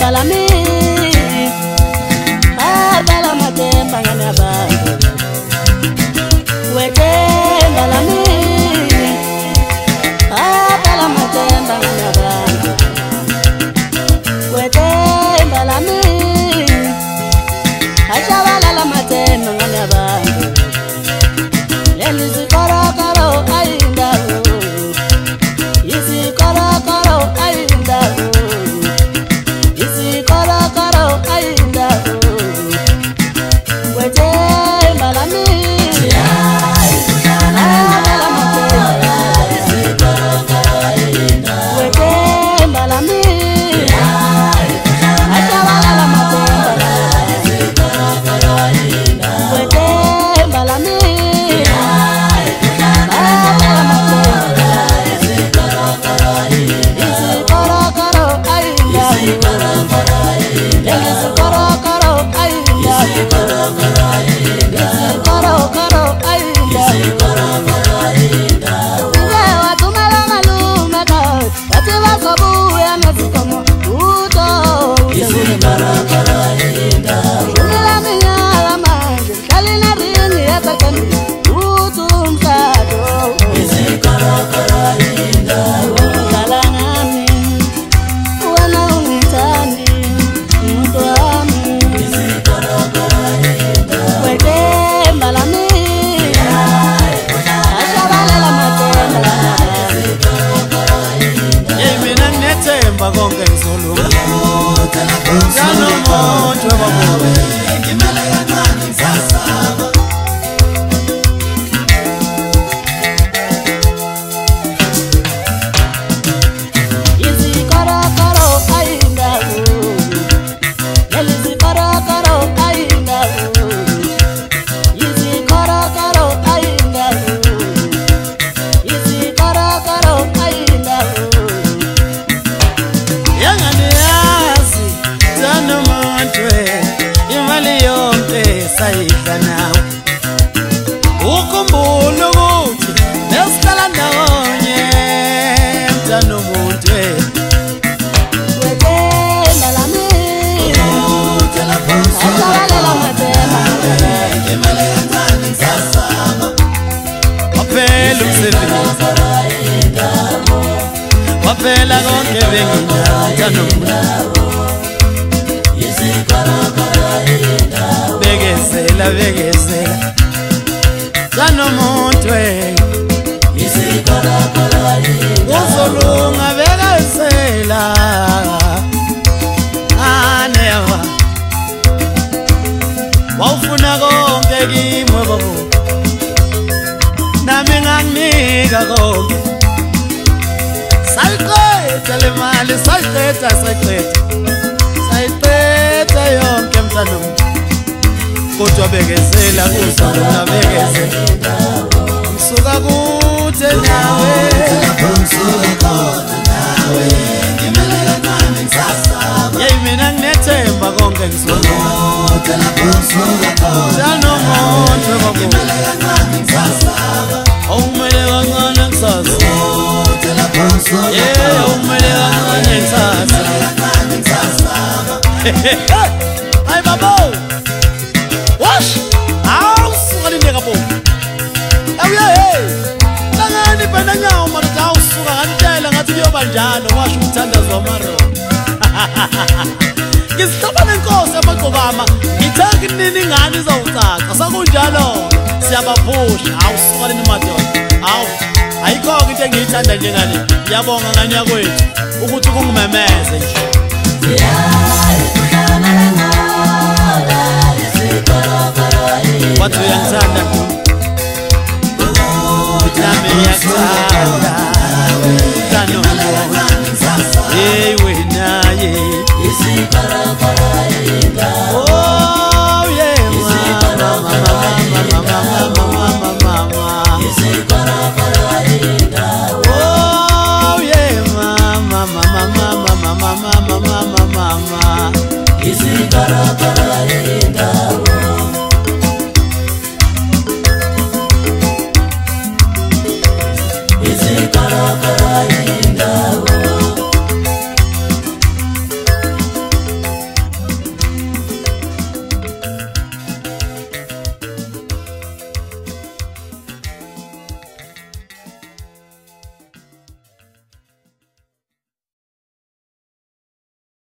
mbalami abala matemba ngana bantu wete mbalami abala matemba ngana bantu wete mbalami achabala la matemba ngana bantu lenzi koro koro ainda isi koro koro ainda isi koro koro ainda wete mbalami abala matemba isi koro koro ainda wete mbalami achabala la matemba isi koro koro ainda wete mbalami wapela konke benginjalo bekezela bekezela sanomuntu uzolunga bekezela anewa wawufuna konke kimwe babo nami nganginika konke sayqeda le mali sayqeda yonke mntana kodwa bekezela uzolunga bekezela msuka kude nawe yey mina nginethemba konke ngizolunga sanomuntu awumele kancane kusasa awumele kancane kusasa ay babo wash awusuka lindeka bo hey langani bana nyawo madoda awusuka ngantela ngathi kuyoba njalo washo umthandazo wamaro ngisithoba nenkosi yamagqokama ngithaki nini ngani izawucaca sakunjalo siyabaphusha awusuka lini madoda awu ayikho into engiyithanda njengale ngiyabonga nganya kwethu ukuthi kungimemeze nje wathi uyangithanda nami ngiyakuthanda hey wena ye oh yeah mama